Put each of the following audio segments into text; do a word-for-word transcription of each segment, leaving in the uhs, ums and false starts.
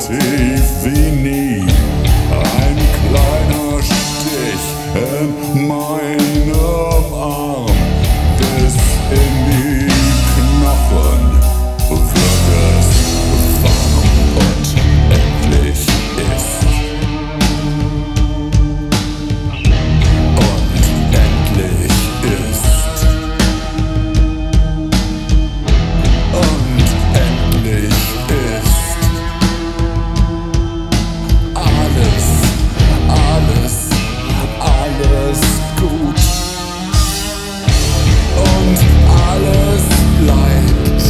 tief wie nie. Ein kleiner Stich in meinem Arm, bis in die Knochen wird es warm und endlich ist. Und endlich ist. Und endlich ist. Alles, alles, alles gut. Und alles bleibt.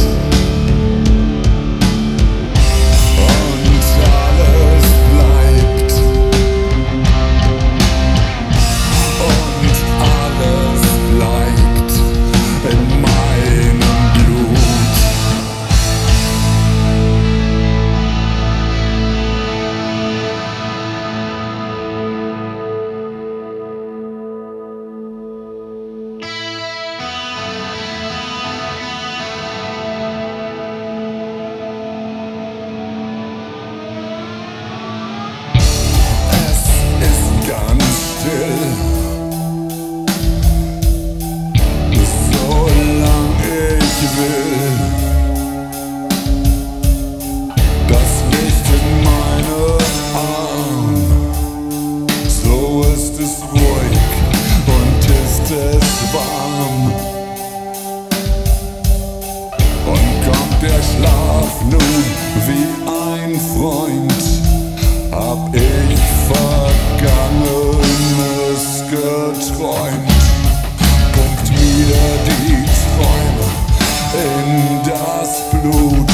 Und alles bleibt. Und alles bleibt in meinem Blut. Es ist ganz still, solange ich will. Das Licht in meinem Arm, so ist es ruhig und ist es warm. Und kommt der Schlaf nun wie ein Freund, hab ich Vergangenes geträumt, pumpt mir die Träume in das Blut.